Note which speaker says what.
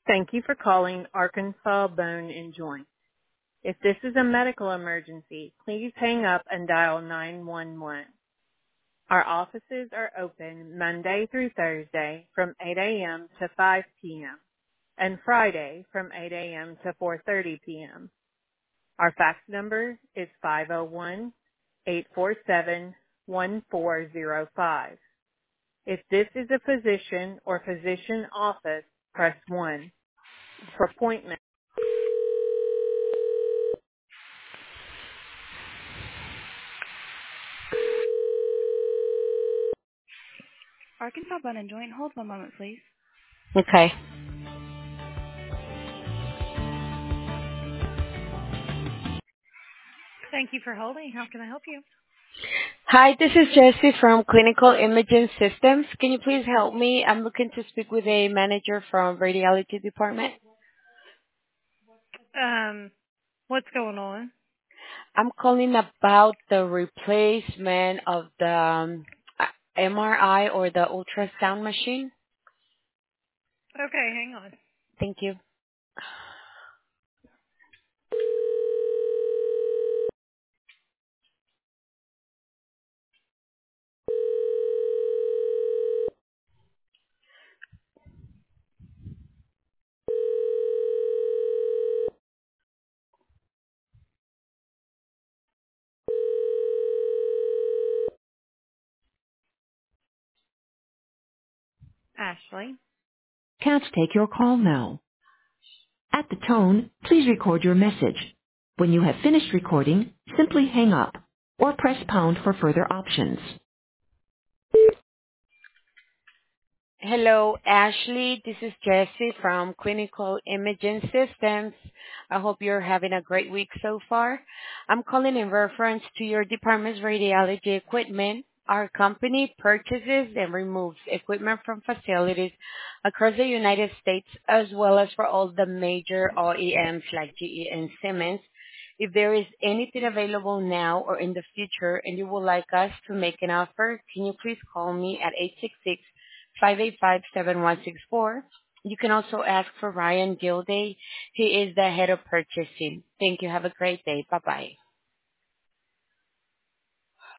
Speaker 1: Thank you for calling Arkansas Bone and Joint. If this is a medical emergency, please hang up and dial 911. Our offices are open Monday through Thursday from 8 a.m. to 5 p.m. and Friday from 8 a.m. to 4:30 p.m. Our fax number is 501-847-1405. If this is a physician or physician office, press 1. For appointment. Arkansas Bone and Joint. Hold one moment, please.
Speaker 2: Okay.
Speaker 1: Thank you for holding. How can I help you?
Speaker 2: Hi, this is Jessie from Clinical Imaging Systems. Can you please help me? I'm looking to speak with a manager from radiology department.
Speaker 1: What's going on?
Speaker 2: I'm calling about the replacement of the MRI or the ultrasound machine.
Speaker 1: Okay, hang on.
Speaker 2: Thank you.
Speaker 1: Ashley.
Speaker 3: Can't take your call now. At the tone, please record your message. When you have finished recording, simply hang up or press pound for further options.
Speaker 2: Hello, Ashley. This is Jessie from Clinical Imaging Systems. I hope you're having a great week so far. I'm calling in reference to your department's radiology equipment. Our company purchases and removes equipment from facilities across the United States as well as for all the major OEMs like GE and Siemens. If there is anything available now or in the future and you would like us to make an offer, can you please call me at 866-585-7164. You can also ask for Ryan Gilday. He is the head of purchasing. Thank you. Have a great day. Bye-bye.